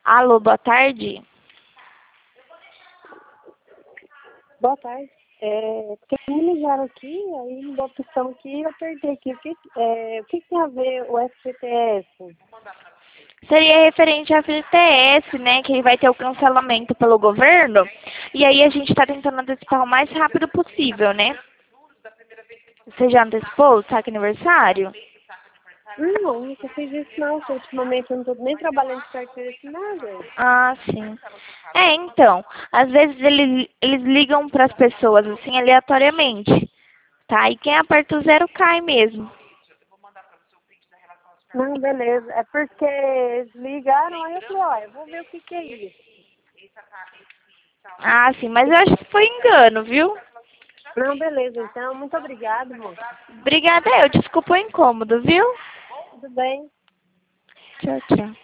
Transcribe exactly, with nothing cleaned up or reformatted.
Alô, boa tarde. Boa tarde. É, porque me ligaram aqui, aí me deu a opção aqui e eu apertei aqui. O que, é, o que tem a ver o F G T S? Seria referente à F G T S, né, que vai ter o cancelamento pelo governo, e aí a gente está tentando antecipar o mais rápido possível, né? Você já antecipou o saque aniversário? Não, nunca fiz isso não. Que ultimamente eu não estou nem trabalhando de carteira assinada. Ah, sim. É, então, às vezes eles, eles ligam para as pessoas assim aleatoriamente, tá? E quem aperta o zero cai mesmo. Não, beleza. É porque eles ligaram, aí eu falei, ó, eu vou ver o que que é isso. Ah, sim, mas eu acho que foi engano, viu? Não, beleza. Então, muito obrigada, moça. Obrigada, eu. Desculpa o incômodo, viu? Tudo bem. Tchau, tchau.